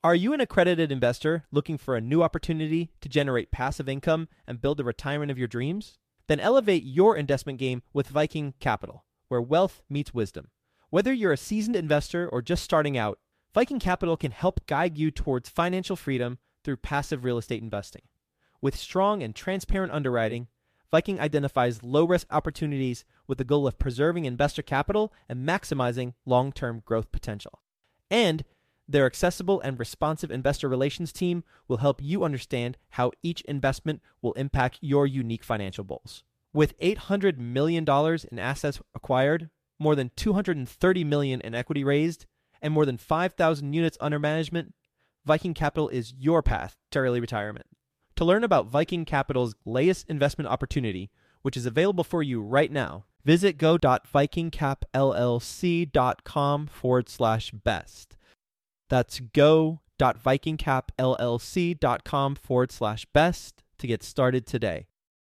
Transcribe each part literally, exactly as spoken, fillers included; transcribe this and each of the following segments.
Are you an accredited investor looking for a new opportunity to generate passive income and build the retirement of your dreams? Then elevate your investment game with Viking Capital, where wealth meets wisdom. Whether you're a seasoned investor or just starting out, Viking Capital can help guide you towards financial freedom through passive real estate investing. With strong and transparent underwriting, Viking identifies low-risk opportunities with the goal of preserving investor capital and maximizing long-term growth potential. And their accessible and responsive investor relations team will help you understand how each investment will impact your unique financial goals. With eight hundred million dollars in assets acquired, more than two hundred thirty million dollars in equity raised, and more than five thousand units under management, Viking Capital is your path to early retirement. To learn about Viking Capital's latest investment opportunity, which is available for you right now, visit go.vikingcapllc.com forward slash best. That's go.vikingcapllc.com forward slash best to get started today.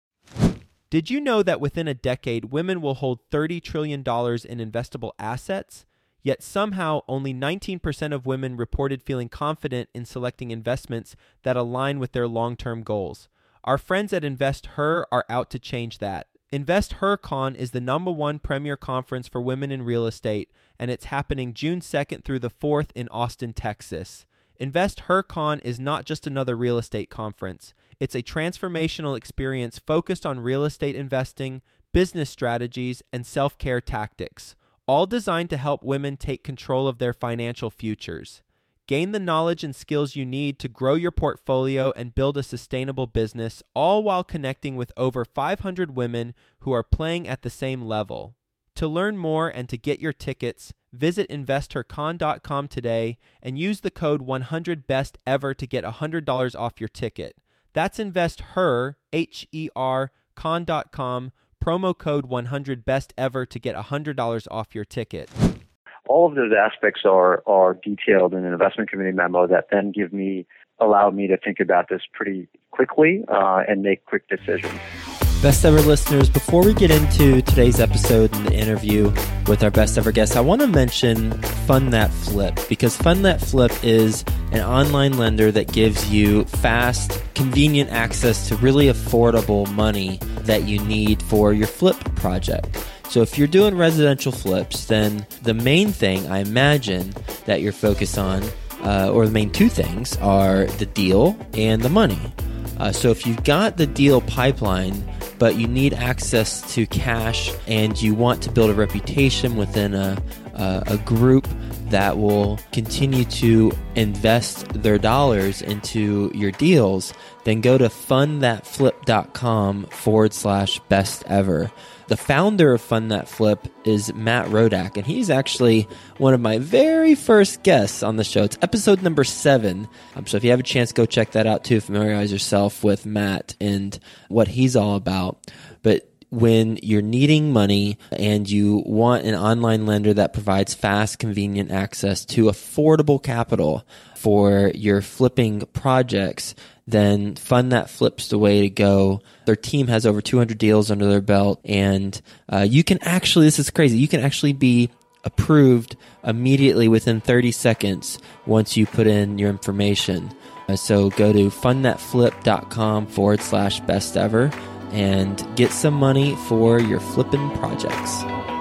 Did you know that within a decade, women will hold thirty trillion dollars in investable assets? Yet somehow only nineteen percent of women reported feeling confident in selecting investments that align with their long-term goals. Our friends at InvestHer are out to change that. InvestHerCon is the number one premier conference for women in real estate, and it's happening June second through the fourth in Austin, Texas. InvestHerCon is not just another real estate conference. It's a transformational experience focused on real estate investing, business strategies, and self-care tactics, all designed to help women take control of their financial futures. Gain the knowledge and skills you need to grow your portfolio and build a sustainable business, all while connecting with over five hundred women who are playing at the same level. To learn more and to get your tickets, visit investor con dot com today and use the code one hundred best ever to get one hundred dollars off your ticket. That's InvestHer, H E R, con dot com, promo code one hundred best ever to get one hundred dollars off your ticket. All of those aspects are are detailed in an investment committee memo that then give me allow me to think about this pretty quickly uh, and make quick decisions. Best ever listeners, before we get into today's episode and the interview with our best ever guest, I want to mention Fund That Flip, because Fund That Flip is an online lender that gives you fast, convenient access to really affordable money that you need for your flip project. So if you're doing residential flips, then the main thing I imagine that you're focused on, uh, or the main two things, are the deal and the money. Uh, so if you've got the deal pipeline, but you need access to cash and you want to build a reputation within a, a, a group that will continue to invest their dollars into your deals, then go to fundthatflip.com forward slash best ever. The founder of Fund That Flip is Matt Rodak, and he's actually one of my very first guests on the show. It's episode number seven. Um, so if you have a chance, go check that out too. Familiarize yourself with Matt and what he's all about. But when you're needing money and you want an online lender that provides fast, convenient access to affordable capital for your flipping projects, then Fund That Flip's the way to go. Their team has over two hundred deals under their belt, and uh, you can actually, this is crazy, you can actually be approved immediately within thirty seconds once you put in your information. Uh, so go to fundthatflip.com forward slash best ever and get some money for your flipping projects.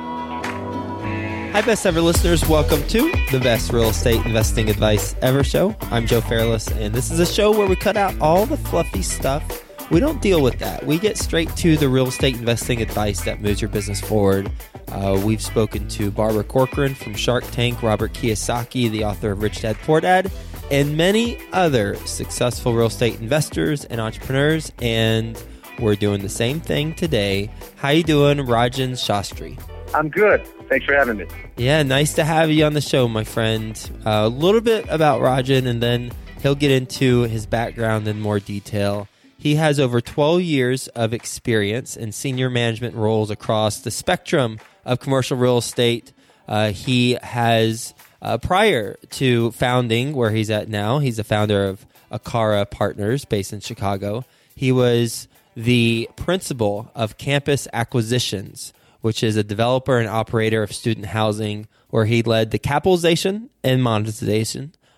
Hi, Best Ever listeners. Welcome to the Best Real Estate Investing Advice Ever show. I'm Joe Fairless, and this is a show where we cut out all the fluffy stuff. We don't deal with that. We get straight to the real estate investing advice that moves your business forward. Uh, we've spoken to Barbara Corcoran from Shark Tank, Robert Kiyosaki, the author of Rich Dad, Poor Dad, and many other successful real estate investors and entrepreneurs, and we're doing the same thing today. How you doing, Rajan Shastri? I'm good. Thanks for having me. Yeah, nice to have you on the show, my friend. Uh, a little bit about Rajan, and then he'll get into his background in more detail. He has over twelve years of experience in senior management roles across the spectrum of commercial real estate. Uh, he has, uh, prior to founding where he's at now, he's the founder of Akara Partners based in Chicago. He was the principal of Campus Acquisitions, which is a developer and operator of student housing, where he led the capitalization and monetization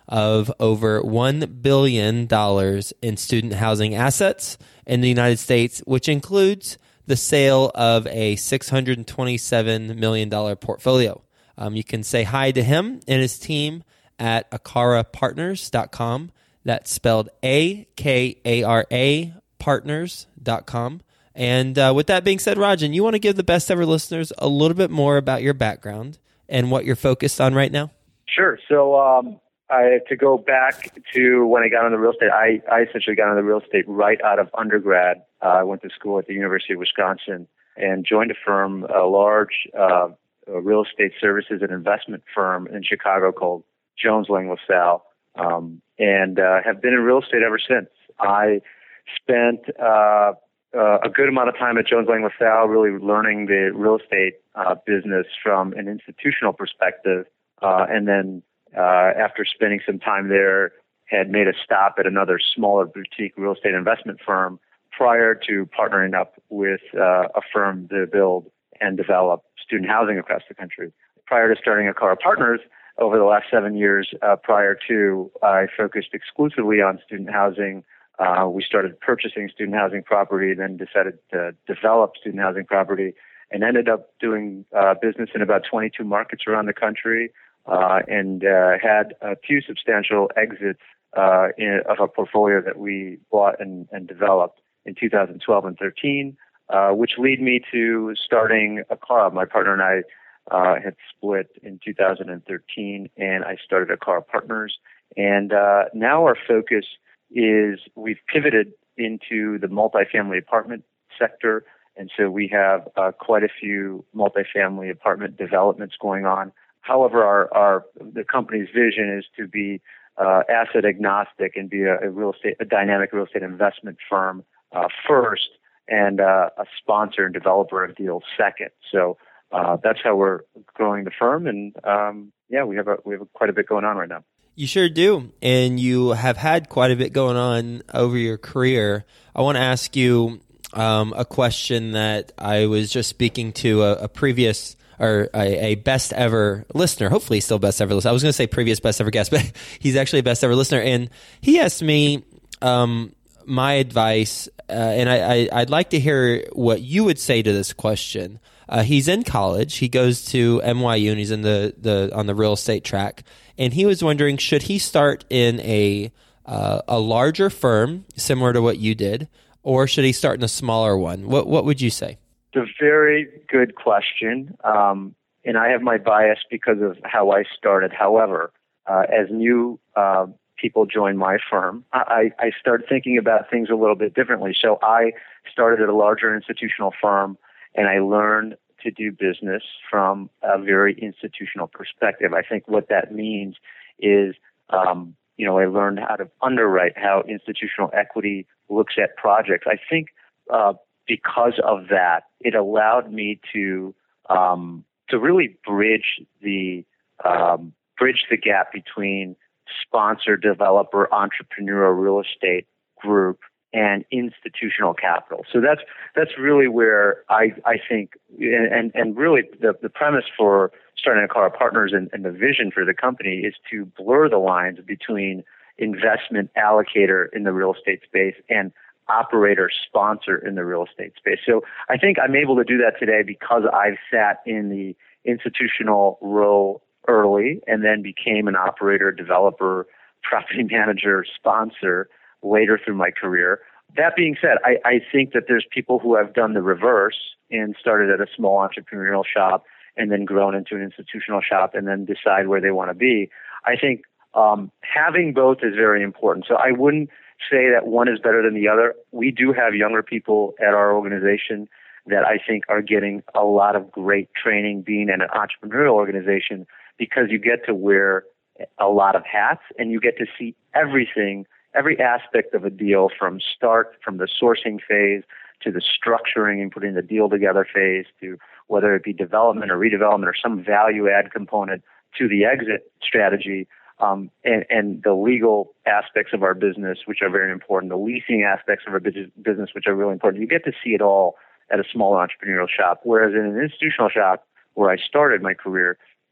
of over one billion dollars in student housing assets in the United States, which includes the sale of a six hundred twenty-seven million dollars portfolio. Um, you can say hi to him and his team at akara partners dot com. That's spelled A K A R A partners dot com. And uh, with that being said, Rajan, you want to give the best ever listeners a little bit more about your background and what you're focused on right now? Sure. So um, I, to go back to when I got into real estate, I, I essentially got into real estate right out of undergrad. Uh, I went to school at the University of Wisconsin and joined a firm, a large uh, real estate services and investment firm in Chicago called Jones Lang LaSalle, um, and uh, have been in real estate ever since. I spent uh, uh, a good amount of time at Jones Lang LaSalle really learning the real estate uh, business from an institutional perspective. Uh, and then uh, after spending some time there, had made a stop at another smaller boutique real estate investment firm prior to partnering up with uh, a firm to build and develop student housing across the country. Prior to starting Akara Partners, over the last seven years uh, prior to, I focused exclusively on student housing. Uh, we started purchasing student housing property, then decided to develop student housing property, and ended up doing uh, business in about twenty-two markets around the country, uh, and uh, had a few substantial exits uh, in, of a portfolio that we bought and, and developed in two thousand twelve and thirteen, uh, which lead me to starting Akara. My partner and I uh, had split in two thousand thirteen, and I started Akara Partners. And uh, now our focus is we've pivoted into the multifamily apartment sector. And so we have uh, quite a few multifamily apartment developments going on. However, our, our the company's vision is to be uh, asset agnostic and be a, a real estate, a dynamic real estate investment firm uh, first, and uh, a sponsor and developer of deals second. So uh, that's how we're growing the firm. And um, yeah, we have a, we have quite a bit going on right now. You sure do. And you have had quite a bit going on over your career. I want to ask you um, a question that I was just speaking to a, a previous or a, a best ever listener. Hopefully he's still best ever listener. I was going to say previous best ever guest, but he's actually a best ever listener. And he asked me um, my advice, uh, and I, I, I'd like to hear what you would say to this question. Uh, he's in college. He goes to N Y U and he's in the, the on the real estate track. And he was wondering, should he start in a uh, a larger firm similar to what you did, or should he start in a smaller one? What what would you say? It's a very good question, um, and I have my bias because of how I started. However, uh, as new uh, people join my firm, I, I start thinking about things a little bit differently. So I started at a larger institutional firm, and I learned to do business from a very institutional perspective. I think what that means is, um, you know, I learned how to underwrite, how institutional equity looks at projects. I think uh, because of that, it allowed me to um, to really bridge the um, bridge the gap between sponsor, developer, entrepreneurial real estate group and institutional capital. So that's that's really where I I think, and and really the, the premise for starting Akara Partners and, and the vision for the company is to blur the lines between investment allocator in the real estate space and operator sponsor in the real estate space. So I think I'm able to do that today because I've sat in the institutional role early and then became an operator, developer, property manager, sponsor later through my career. That being said, I, I think that there's people who have done the reverse and started at a small entrepreneurial shop and then grown into an institutional shop and then decide where they want to be. I think um, having both is very important. So I wouldn't say that one is better than the other. We do have younger people at our organization that I think are getting a lot of great training being in an entrepreneurial organization because you get to wear a lot of hats and you get to see everything, every aspect of a deal from start, from the sourcing phase to the structuring and putting the deal together phase to whether it be development or redevelopment or some value add component to the exit strategy. Um, and, and the legal aspects of our business, which are very important, the leasing aspects of our business, which are really important. You get to see it all at a small entrepreneurial shop. Whereas in an institutional shop where I started my career,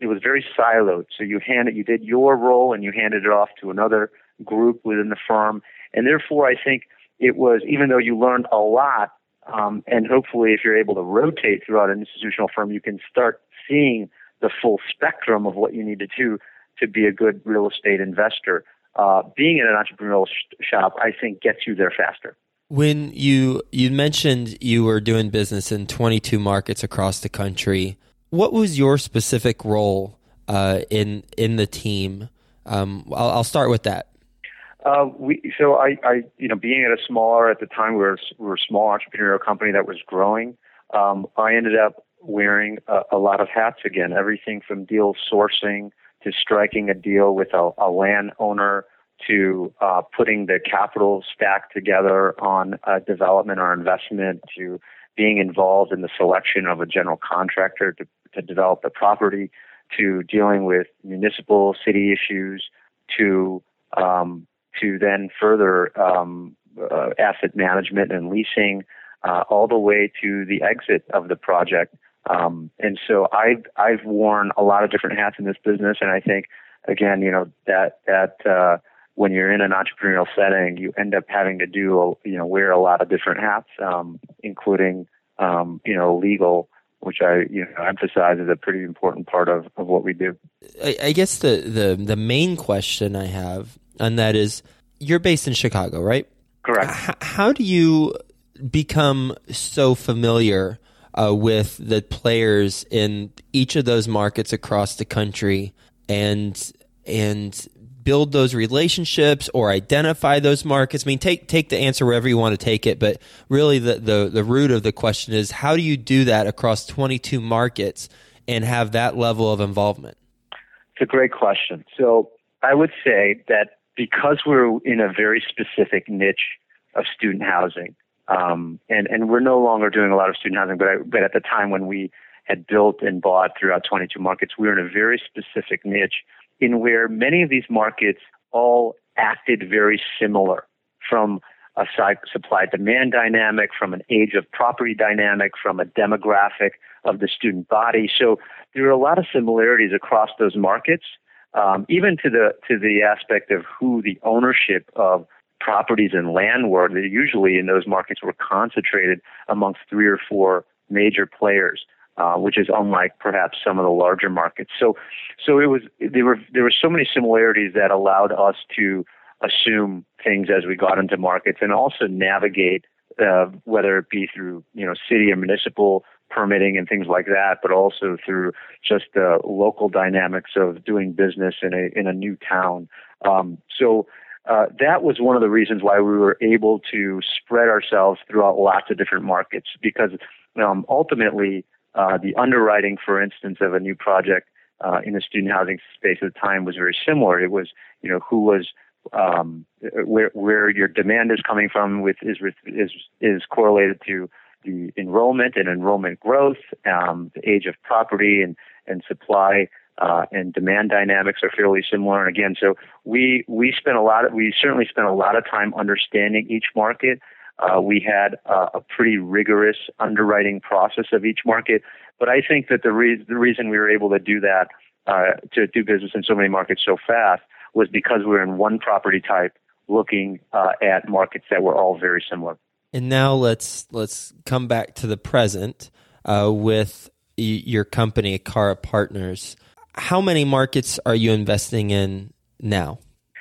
it was very siloed. So you handed, you did your role and you handed it off to another group within the firm. And therefore, I think it was, even though you learned a lot, um, and hopefully if you're able to rotate throughout an institutional firm, you can start seeing the full spectrum of what you need to do to be a good real estate investor. Uh, being in an entrepreneurial sh- shop, I think, gets you there faster. When you you mentioned you were doing business in twenty-two markets across the country, what was your specific role uh, in in the team? Um, I'll, I'll start with that. Uh, we so I, I you know being at a smaller at the time we were we were a small entrepreneurial company that was growing. Um, I ended up wearing a, a lot of hats again. Everything from deal sourcing to striking a deal with a, a landowner, to uh, putting the capital stack together on uh, development or investment, to being involved in the selection of a general contractor to, to develop the property, to dealing with municipal city issues, to um, to then further um, uh, asset management and leasing, uh, all the way to the exit of the project. Um, and so I've I've worn a lot of different hats in this business, and I think again, you know, that that uh, when you're in an entrepreneurial setting, you end up having to do, you know, wear a lot of different hats, um, including, um, you know, legal, which I, you know, emphasize is a pretty important part of, of what we do. I, I guess the, the, the main question I have, and that is, you're based in Chicago, right? Correct. H- how do you become so familiar uh, with the players in each of those markets across the country and and build those relationships or identify those markets? I mean, take take the answer wherever you want to take it, but really the, the, the root of the question is, how do you do that across twenty-two markets and have that level of involvement? It's a great question. So I would say that because we're in a very specific niche of student housing, um, and, and we're no longer doing a lot of student housing, but, I, but at the time when we had built and bought throughout twenty-two markets, we were in a very specific niche in where many of these markets all acted very similar, from a supply-demand dynamic, from an age of property dynamic, from a demographic of the student body. So there are a lot of similarities across those markets, um, even to the to the aspect of who the ownership of properties and land were. They usually in those markets were concentrated amongst three or four major players. Uh, which is unlike perhaps some of the larger markets. So, so it was there were there were so many similarities that allowed us to assume things as we got into markets, and also navigate uh, whether it be through you know city or municipal permitting and things like that, but also through just the local dynamics of doing business in a in a new town. Um, so. Uh, that was one of the reasons why we were able to spread ourselves throughout lots of different markets, because um, ultimately, Uh, the underwriting, for instance, of a new project uh, in the student housing space at the time was very similar. It was, you know, who was, um, where where your demand is coming from with is is is correlated to the enrollment and enrollment growth, um, the age of property and and supply uh, and demand dynamics are fairly similar. And again, so we we spent a lot of we certainly spent a lot of time understanding each market. Uh, we had uh, a pretty rigorous underwriting process of each market, but I think that the, re- the reason we were able to do that, uh, to do business in so many markets so fast, was because we were in one property type, looking uh, at markets that were all very similar. And now let's let's come back to the present uh, with y- your company, Cara Partners. How many markets are you investing in now?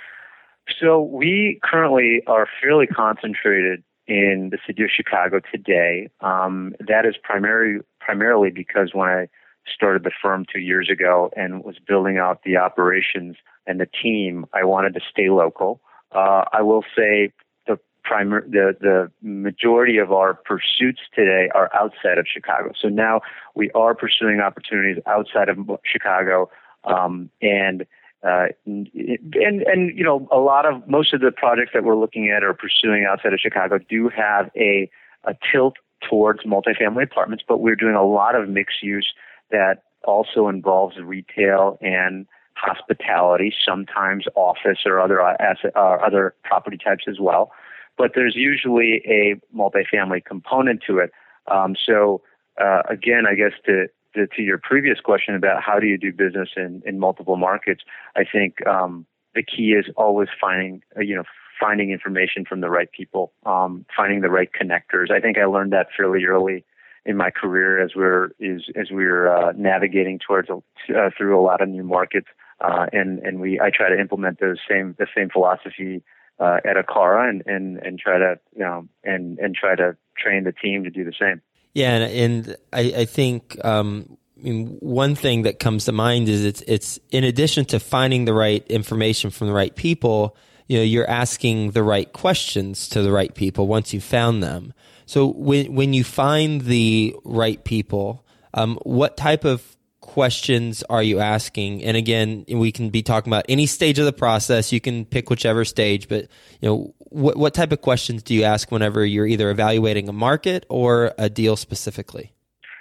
So we currently are fairly concentrated in the city of Chicago today. Um, that is primarily primarily because when I started the firm two years ago and was building out the operations and the team, I wanted to stay local. Uh, I will say the primary, the the majority of our pursuits today are outside of Chicago. So now we are pursuing opportunities outside of Chicago, um, and Uh, and, and, you know, a lot of, most of the projects that we're looking at or pursuing outside of Chicago do have a, a tilt towards multifamily apartments, but we're doing a lot of mixed use that also involves retail and hospitality, sometimes office or other asset, uh, other property types as well. But there's usually a multifamily component to it. Um, so, uh, again, I guess to, to, to your previous question about how do you do business in, in multiple markets, I think um, the key is always finding, uh, you know, finding information from the right people, um, finding the right connectors. I think I learned that fairly early in my career as we're is, as we're uh, navigating towards a, uh, through a lot of new markets, uh, and and we I try to implement those same the same philosophy uh, at Acara and, and and try to you know and and try to train the team to do the same. Yeah, and, and I, I think um, I mean, one thing that comes to mind is it's it's in addition to finding the right information from the right people, you know, you're asking the right questions to the right people once you've found them. So when when you find the right people, um, what type of questions are you asking? And again, we can be talking about any stage of the process. You can pick whichever stage, but you know, what what type of questions do you ask whenever you're either evaluating a market or a deal specifically?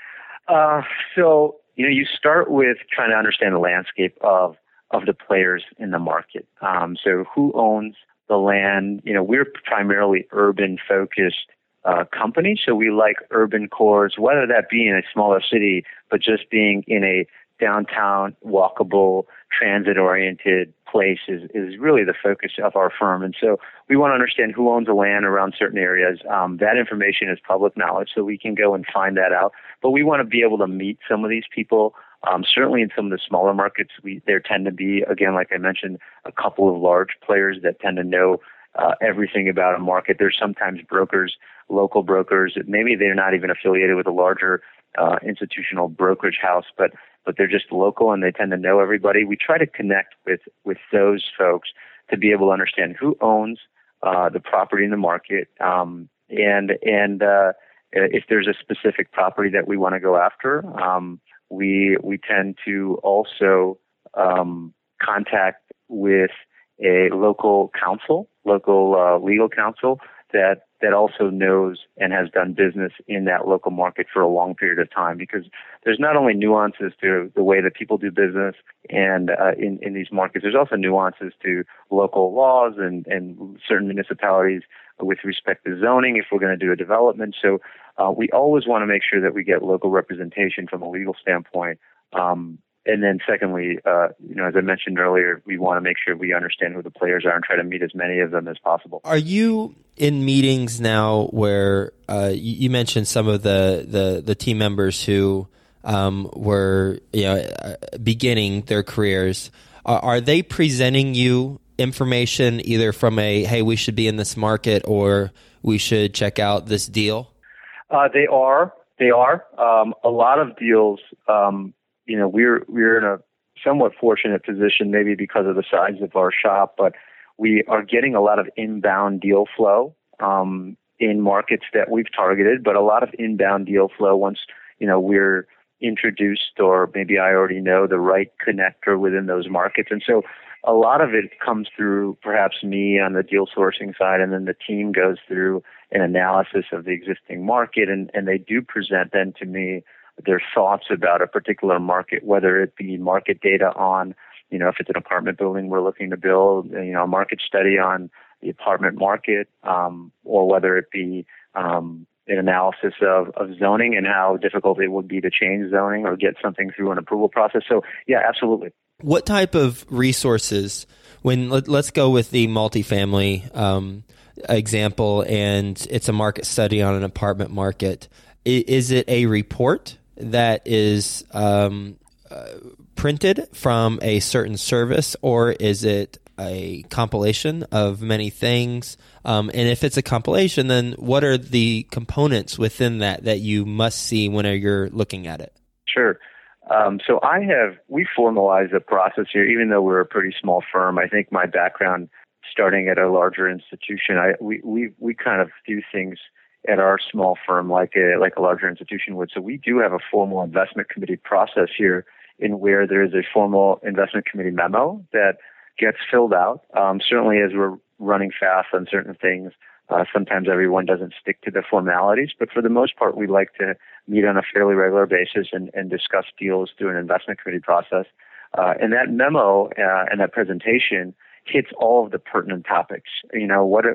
Uh, so you know, you start with trying to understand the landscape of of the players in the market. Um, so who owns the land? You know, we're primarily urban focused uh, company, so we like urban cores, whether that be in a smaller city, but just being in a downtown, walkable, transit-oriented place is, is really the focus of our firm. And so we want to understand who owns the land around certain areas. Um, that information is public knowledge, so we can go and find that out. But we want to be able to meet some of these people. Um, certainly in some of the smaller markets, we, there tend to be, again, like I mentioned, a couple of large players that tend to know uh, everything about a market. There's sometimes brokers, local brokers, maybe they're not even affiliated with a larger uh, institutional brokerage house, but but they're just local and they tend to know everybody. We try to connect with, with those folks to be able to understand who owns uh, the property in the market, um, and and uh, if there's a specific property that we want to go after. Um, we we tend to also um, contact with a local counsel, local uh, legal counsel that that also knows and has done business in that local market for a long period of time, because there's not only nuances to the way that people do business and uh, in, in these markets, there's also nuances to local laws and, and certain municipalities with respect to zoning if we're going to do a development. So uh, we always want to make sure that we get local representation from a legal standpoint. Um, And then secondly, uh, you know, as I mentioned earlier, we want to make sure we understand who the players are and try to meet as many of them as possible. Are you in meetings now where uh, you, you mentioned some of the, the, the team members who um, were, you know, beginning their careers? Are, are they presenting you information either from a, hey, we should be in this market, or we should check out this deal? Uh, they are. They are. Um, a lot of deals, um, you know, we're we're in a somewhat fortunate position, maybe because of the size of our shop, but we are getting a lot of inbound deal flow um, in markets that we've targeted, but a lot of inbound deal flow once, you know, we're introduced, or maybe I already know the right connector within those markets. And so a lot of it comes through perhaps me on the deal sourcing side, and then the team goes through an analysis of the existing market, and, and they do present then to me their thoughts about a particular market, whether it be market data on, you know, if it's an apartment building we're looking to build, you know, a market study on the apartment market, um, or whether it be um, an analysis of, of zoning and how difficult it would be to change zoning or get something through an approval process. So, yeah, absolutely. What type of resources, when let, let's go with the multifamily um, example, and it's a market study on an apartment market, is it a report that is um, uh, printed from a certain service, or is it a compilation of many things? Um, and if it's a compilation, then what are the components within that that you must see whenever you're looking at it? Sure. Um, so I have, we formalized the process here, even though we're a pretty small firm. I think my background starting at a larger institution, I, we, we, we kind of do things at our small firm like a, like a larger institution would. So we do have a formal investment committee process here, in where there is a formal investment committee memo that gets filled out. Um, certainly as we're running fast on certain things, uh, sometimes everyone doesn't stick to the formalities, but for the most part, we like to meet on a fairly regular basis and, and discuss deals through an investment committee process. Uh, and that memo uh, and that presentation hits all of the pertinent topics. You know, what, what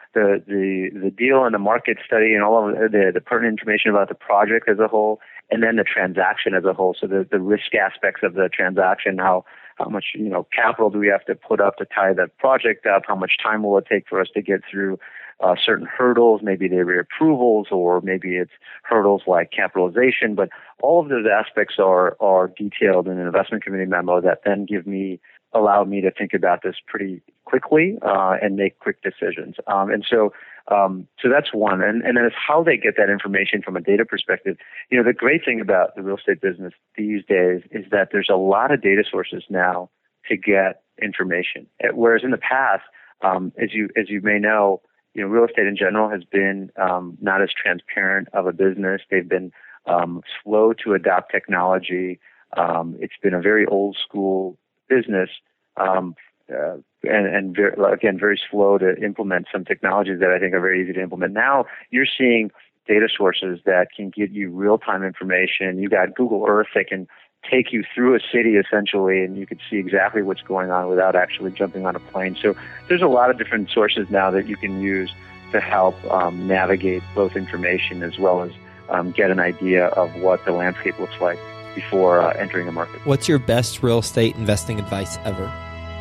the, the, the deal and the market study and all of the, the pertinent information about the project as a whole, and then the transaction as a whole. So the, the risk aspects of the transaction, how, how much, you know, capital do we have to put up to tie the project up? How much time will it take for us to get through uh, certain hurdles? Maybe they were approvals, or maybe it's hurdles like capitalization. But all of those aspects are, are detailed in an investment committee memo that then give me, allow me to think about this pretty quickly uh, and make quick decisions. Um, and so, um, so that's one. And, and then it's how they get that information from a data perspective. You know, the great thing about the real estate business these days is that there's a lot of data sources now to get information. Whereas in the past, um, as you as you may know, you know, real estate in general has been um, not as transparent of a business. They've been um, slow to adopt technology. Um, it's been a very old school business. Um, uh, and, and very, again, very slow to implement some technologies that I think are very easy to implement. Now you're seeing data sources that can give you real-time information. You got Google Earth that can take you through a city essentially, and you can see exactly what's going on without actually jumping on a plane. So there's a lot of different sources now that you can use to help um, navigate both information as well as um, get an idea of what the landscape looks like before uh, entering a market. What's your best real estate investing advice ever?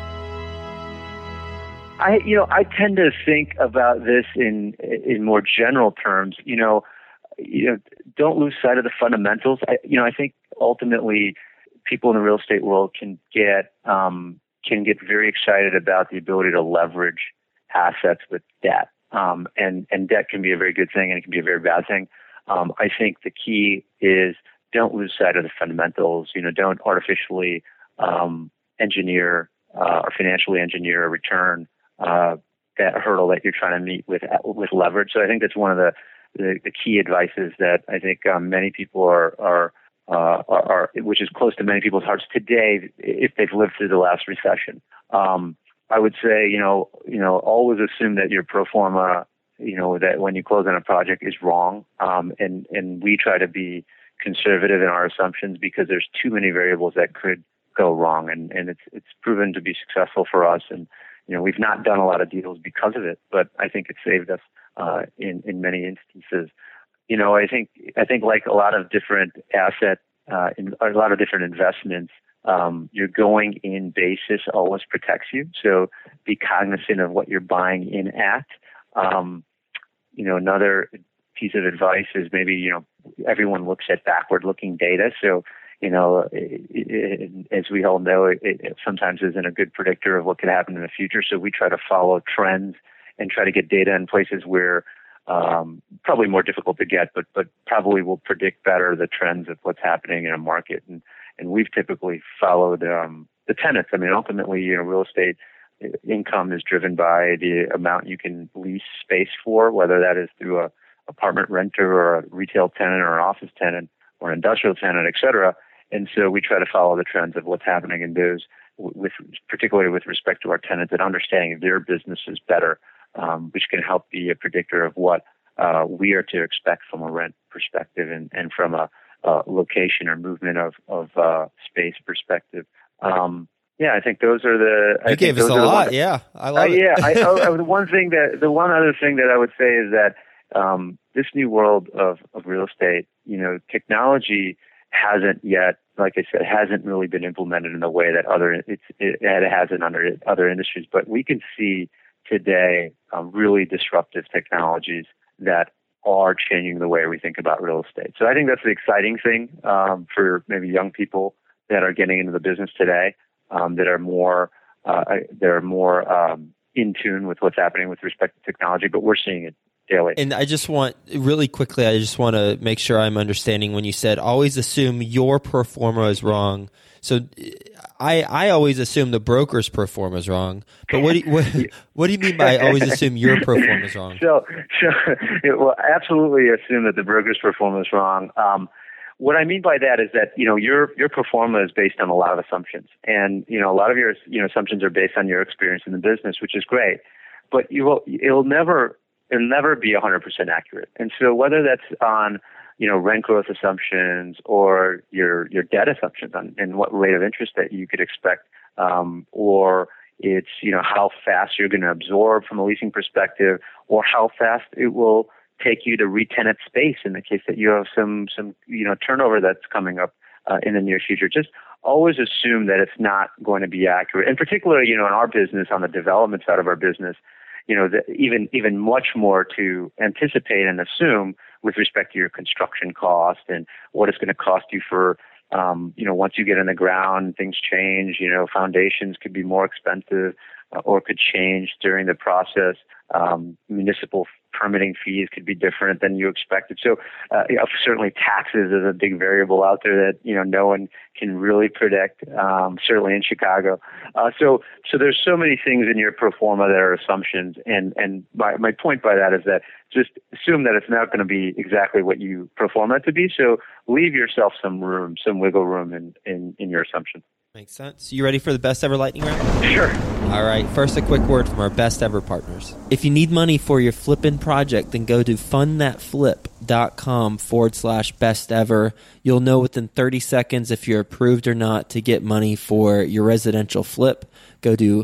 I, you know, I tend to think about this in in more general terms. You know, you know, don't lose sight of the fundamentals. I, you know, I think ultimately people in the real estate world can get um, can get very excited about the ability to leverage assets with debt, um, and and debt can be a very good thing and it can be a very bad thing. Um, I think the key is don't lose sight of the fundamentals. You know, don't artificially um, engineer uh, or financially engineer a return. Uh, that hurdle that you're trying to meet with with leverage. So I think that's one of the, the, the key advices that I think um, many people are are, uh, are are which is close to many people's hearts today if they've lived through the last recession. Um, I would say you know you know always assume that your pro forma, you know, that when you close on a project is wrong, um, and and we try to be conservative in our assumptions because there's too many variables that could go wrong, and and it's it's proven to be successful for us. And you know, we've not done a lot of deals because of it, but I think it saved us uh, in in many instances. You know, I think I think like a lot of different asset, uh, in, a lot of different investments, um, your going in basis always protects you. So be cognizant of what you're buying in at. Um, you know, another piece of advice is maybe you know everyone looks at backward looking data, so. You know, it, it, as we all know, it, it sometimes isn't a good predictor of what could happen in the future. So we try to follow trends and try to get data in places where um, probably more difficult to get, but but probably will predict better the trends of what's happening in a market. And and we've typically followed um, the tenants. I mean, ultimately, you know, real estate income is driven by the amount you can lease space for, whether that is through a apartment renter or a retail tenant or an office tenant or an industrial tenant, et cetera. And so we try to follow the trends of what's happening in those, with particularly with respect to our tenants and understanding their businesses better, um, which can help be a predictor of what uh, we are to expect from a rent perspective and, and from a, a location or movement of, of uh, space perspective. Um, yeah, I think those are the. You I gave us a lot. One, yeah, I love uh, it. Yeah, I, I, the one thing that the one other thing that I would say is that um, this new world of, of real estate, you know, technology hasn't yet, like I said, hasn't really been implemented in the way that other it's, it, it has in under other industries. But we can see today um, really disruptive technologies that are changing the way we think about real estate. So I think that's the exciting thing um, for maybe young people that are getting into the business today, um, that are more uh, that are more um, in tune with what's happening with respect to technology. But we're seeing it daily. And I just want, really quickly, I just want to make sure I'm understanding when you said always assume your pro forma is wrong. So I I always assume the broker's pro forma is wrong. But what do you, what, what do you mean by always assume your pro forma is wrong? So, so well, absolutely assume that the broker's pro forma is wrong. Um, what I mean by that is that, you know, your your pro forma is based on a lot of assumptions. And, you know, a lot of your you know assumptions are based on your experience in the business, which is great. But you will, it'll never It'll never be one hundred percent accurate. And so whether that's on, you know, rent growth assumptions or your your debt assumptions on and what rate of interest that you could expect, um, or, It's, you know, how fast you're going to absorb from a leasing perspective, or how fast it will take you to re-tenant space in the case that you have some, some, you know, turnover that's coming up uh, in the near future. Just always assume that it's not going to be accurate. In particular, you know, in our business, on the development side of our business, you know, the, even, even much more to anticipate and assume with respect to your construction cost and what it's going to cost you for, um, you know, once you get in the ground, things change, you know, foundations could be more expensive uh, or could change during the process. Um, municipal permitting fees could be different than you expected. So uh, you know, certainly taxes is a big variable out there that, you know, no one can really predict, um, certainly in Chicago. Uh, so so there's so many things in your pro forma that are assumptions. And, and my, my point by that is that just assume that it's not going to be exactly what you pro forma it to be. So leave yourself some room, some wiggle room in, in, in your assumptions. Makes sense. You ready for the best ever lightning round? Sure. All right. First, a quick word from our best ever partners. If you need money for your flipping project, then go to fundthatflip.com forward slash best ever. You'll know within thirty seconds if you're approved or not to get money for your residential flip. Go to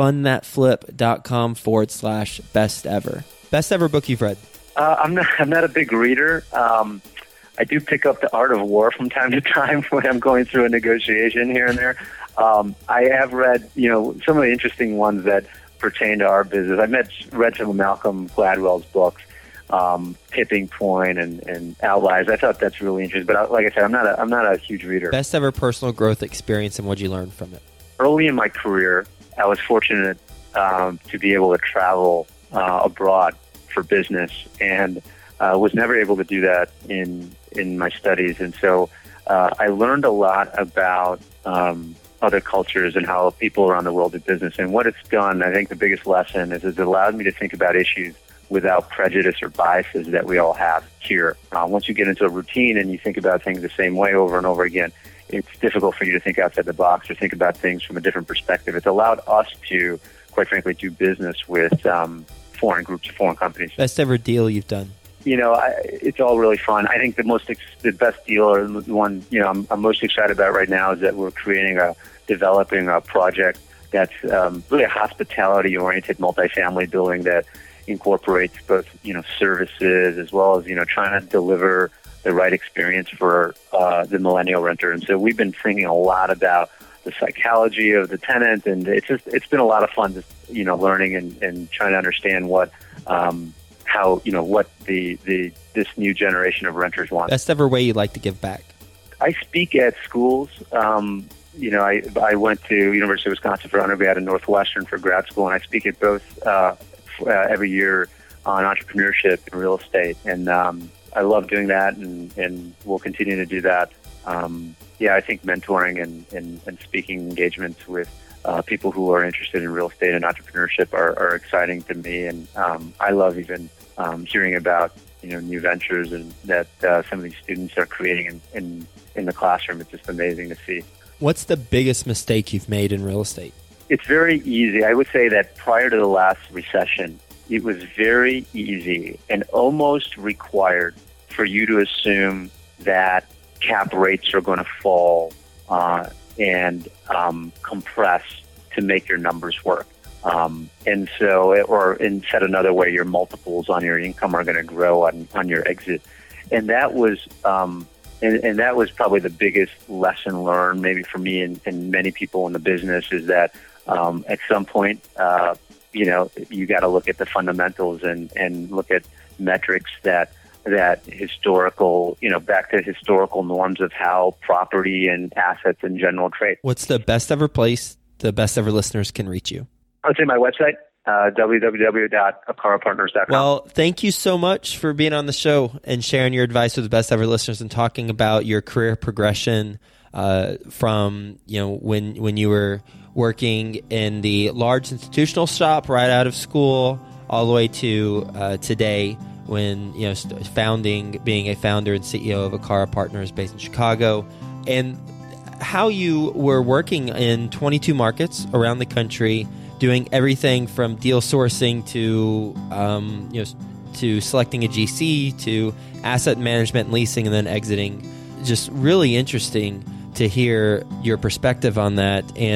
fundthatflip.com forward slash best ever. Best ever book you've read? Uh, I'm not. I'm not a big reader. Um, I do pick up The Art of War from time to time when I'm going through a negotiation here and there. Um, I have read, you know, some of the interesting ones that pertain to our business. I've met, read some of Malcolm Gladwell's books, um, Tipping Point and, and Outliers. I thought that's really interesting. But I, like I said, I'm not a, I'm not a huge reader. Best ever personal growth experience, and what'd you learn from it? Early in my career, I was fortunate um, to be able to travel uh, abroad for business, and uh, was never able to do that in in my studies. And so uh, I learned a lot about um, other cultures and how people around the world do business. And what it's done, I think the biggest lesson is, is it allowed me to think about issues without prejudice or biases that we all have here. Uh, once you get into a routine and you think about things the same way over and over again, it's difficult for you to think outside the box or think about things from a different perspective. It's allowed us to, quite frankly, do business with um, foreign groups, foreign companies. Best ever deal you've done? You know, I, it's all really fun. I think the most, ex- the best deal, or the one, you know, I'm, I'm most excited about right now is that we're creating a, developing a project that's um, really a hospitality-oriented multifamily building that incorporates both, you know, services as well as, you know, trying to deliver the right experience for uh, the millennial renter. And so we've been thinking a lot about the psychology of the tenant, and it's just, it's been a lot of fun, just, you know, learning and, and trying to understand what, um, how, you know, what the, the this new generation of renters want. Best ever way you'd like to give back? I speak at schools. Um, you know, I I went to University of Wisconsin for undergrad and Northwestern for grad school, and I speak at both uh, uh, every year on entrepreneurship and real estate. And um, I love doing that, and, and we'll continue to do that. Um, yeah, I think mentoring and, and, and speaking engagements with Uh, people who are interested in real estate and entrepreneurship are, are exciting to me, and um, I love even um, hearing about, you know, new ventures and that uh, some of these students are creating in, in in the classroom. It's just amazing to see. What's the biggest mistake you've made in real estate? It's very easy. I would say that prior to the last recession, it was very easy and almost required for you to assume that cap rates are going to fall Uh, and um, compress to make your numbers work. Um, and so, or in said another way, your multiples on your income are going to grow on, on your exit. And that was, um, and, and that was probably the biggest lesson learned, maybe for me and, and many people in the business, is that um, at some point, uh, you know, you got to look at the fundamentals and, and look at metrics that that historical, you know, back to historical norms of how property and assets in general trade. What's the best ever place the best ever listeners can reach you? I would say my website, uh, w w w dot akara partners dot com. Well, thank you so much for being on the show and sharing your advice with the best ever listeners and talking about your career progression uh, from, you know, when when you were working in the large institutional shop right out of school all the way to uh, today, when, you know, founding, being a founder and C E O of Akara Partners based in Chicago, and how you were working in twenty-two markets around the country, doing everything from deal sourcing to, um, you know, to selecting a G C to asset management and leasing and then exiting. Just really interesting to hear your perspective on that. And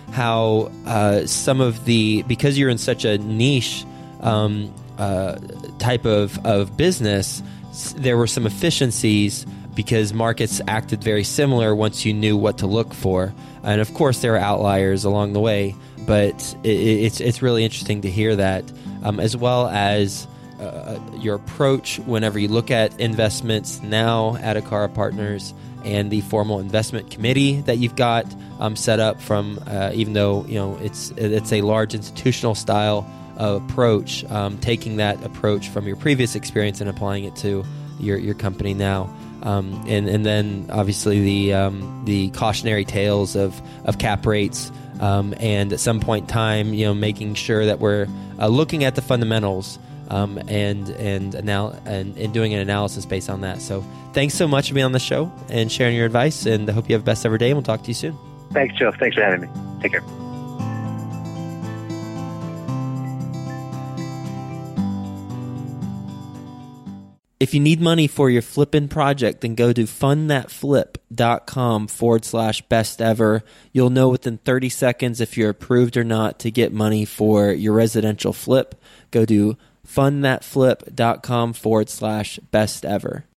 how uh, some of the, because you're in such a niche um, uh, type of, of business, there were some efficiencies because markets acted very similar once you knew what to look for. And of course, there are outliers along the way, but it, it's it's really interesting to hear that, um, as well as uh, your approach whenever you look at investments now at Akara Partners and the formal investment committee that you've got um, set up from, uh, even though you know it's it's a large institutional style of approach, um, taking that approach from your previous experience and applying it to your your company now. Um, and, and then obviously the um, the cautionary tales of, of cap rates, um, and at some point in time, you know, making sure that we're uh, looking at the fundamentals um, and and, anal- and and doing an analysis based on that. So thanks so much for being on the show and sharing your advice, and I hope you have the best ever day, and we'll talk to you soon. Thanks, Joe. Thanks for having me. Take care. If you need money for your flipping project, then go to fundthatflip.com forward slash best ever. You'll know within thirty seconds if you're approved or not to get money for your residential flip. Go to fundthatflip.com forward slash best ever.